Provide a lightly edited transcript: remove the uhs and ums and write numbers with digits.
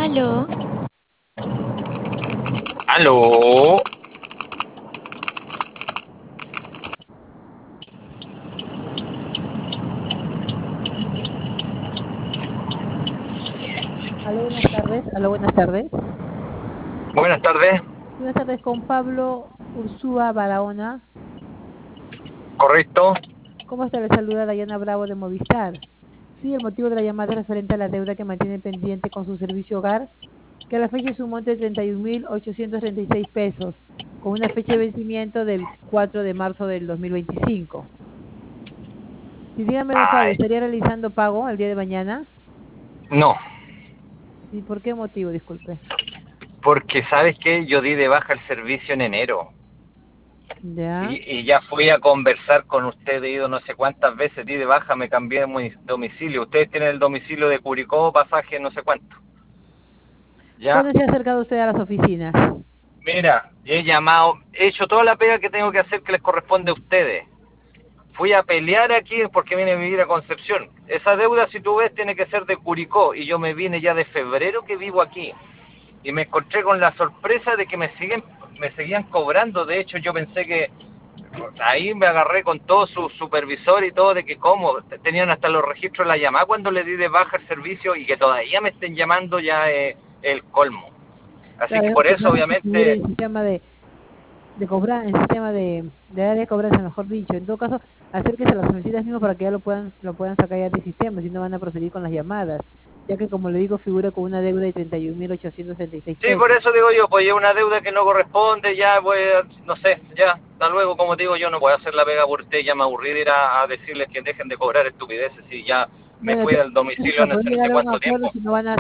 Aló, Aló, Aló, buenas tardes. Aló, buenas tardes. buenas tardes, Buenas tardes con Pablo Ursúa Barahona. correcto. ¿Cómo está? Le saluda Dayana Bravo de Movistar. Sí, el motivo de la llamada es referente a la deuda que mantiene pendiente con su servicio hogar, que a la fecha es un monto de 31.836 pesos, con una fecha de vencimiento del 4 de marzo del 2025. Y dígame un favor, Ay, ¿estaría realizando pago el día de mañana? no, ¿Y por qué motivo? Disculpe. porque sabes que yo di de baja el servicio en enero ¿Ya? y ya fui a conversar con usted, he ido no sé cuántas veces, di de baja, me cambié de domicilio. Ustedes tienen el domicilio de Curicó, pasaje no sé cuánto. Ya, ¿Cuándo se ha acercado usted a las oficinas? mira, he llamado, he hecho toda la pega que tengo que hacer que les corresponde a ustedes. Fui a pelear aquí porque vine a vivir a Concepción. Esa deuda, si tú ves, tiene que ser de Curicó y yo me vine ya de febrero que vivo aquí. Y me encontré con la sorpresa de que me seguían cobrando. De hecho, yo pensé que ahí me agarré con todo su supervisor y todo de que cómo tenían hasta los registros de la llamada cuando le di de baja el servicio y que todavía me estén llamando ya el colmo. Así Claro, que es por porque eso no se configura obviamente el sistema de cobrar, el sistema de área de cobranza, mejor dicho. En todo caso, acérquese a las oficinas mismas para que ya lo puedan sacar ya del sistema, si no van a proseguir con las llamadas, ya que como le digo, figura con una deuda de 31.836 sí, por pesos. eso digo yo, pues es una deuda que no corresponde, ya pues, no sé, ya, hasta luego, como digo, yo no puedo hacer la pega por usted, ya me aburrí de ir a decirles que dejen de cobrar estupideces y ya me Bueno, fui del domicilio para no poder sé llegar a un cuánto acuerdo, tiempo. si no van a